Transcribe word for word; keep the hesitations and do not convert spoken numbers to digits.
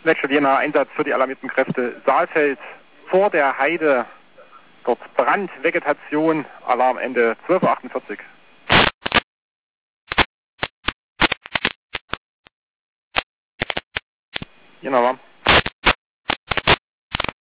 Letzter Jena, Einsatz für die alarmierten Kräfte. Saalfeld vor der Heide. Dort Brandvegetation. Alarmende zwölf Uhr achtundvierzig. Jena war.